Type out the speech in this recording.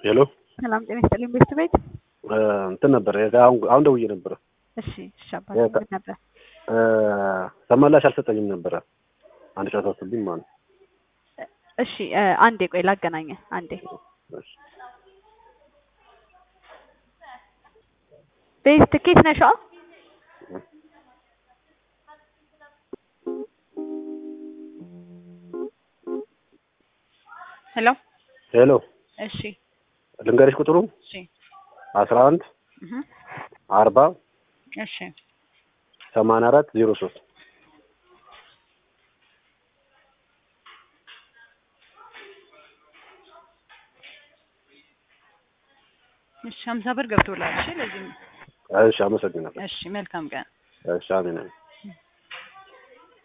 ሄሎ ሰላም ጤና ይስጥልኝ ቤት እንትን ነበር አሁን ደውዬ ነበር። እሺ ሻባኝ ነበር ተመላሽ አልሰጠኝም ነበር። አንድ ሻት አስብኝ ማለት እሺ አንዴ ቆይ ላገናኘ አንዴ ቤት ትኬት ነሽ? ሄሎ ሄሎ እሺ ልንገርሽ ቁጥሩ እሺ 11 40 እሺ 84 03 እሺ 50 ብር ገብቶላል። እሺ ለዚህ እሺ አመሰግናለሁ። እሺ መልካም ቀን። እሺ አሜን።